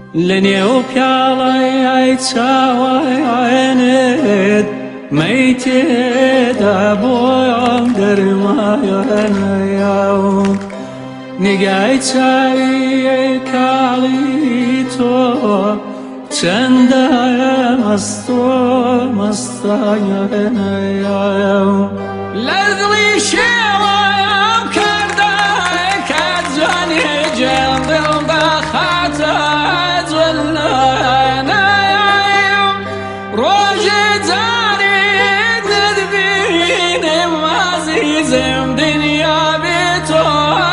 لنيو بيالي تاوينت ميتي دابويم درماينيو نگای چای کالی تو چنده مستانیم لذلی شوام کرده کجانی جندل بخط جلنایم روز داری ندبینم عزیزم دنیا بی تو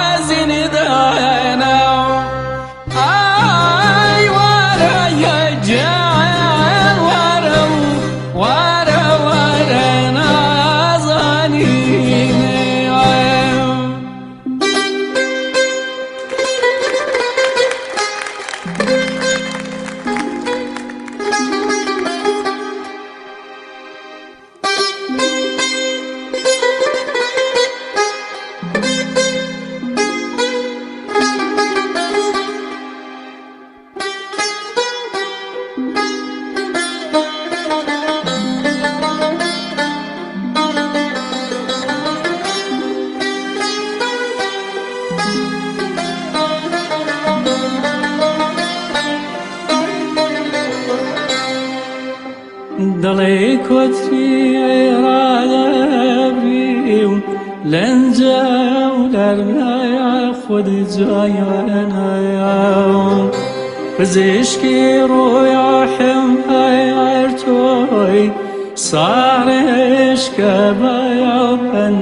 دلی کتری رادبیم لنجاو درنای خود جایانایم پزشکی رویاهم هر توی سارش کبایم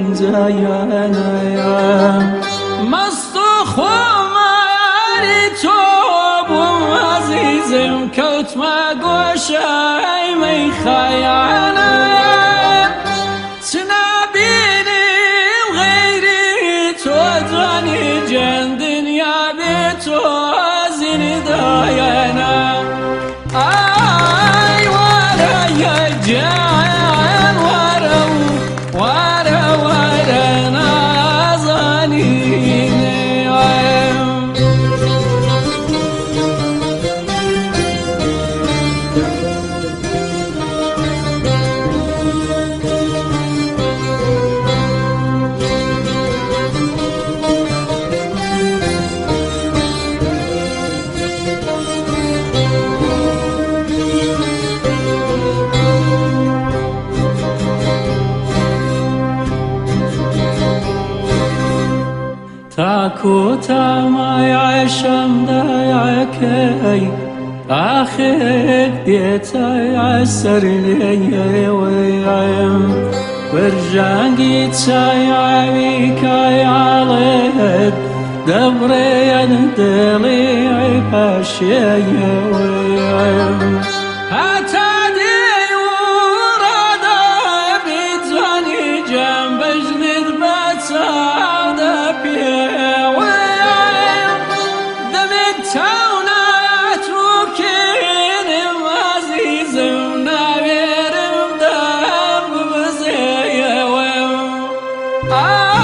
پنجایانایم مست خماری تو بوم عزیزم کت مگوشای می خیانه تنبینیم غیری تو دانی جن دنیا بی تو زین دایانه ای واره یا جان واره واره واره نازنین تاكو تاماي عشم دايعكي آخر ديتاي عسر لي ويايم ورجانجي تاي عويكاي عليد دبري دلي عباشي ويايم Ah!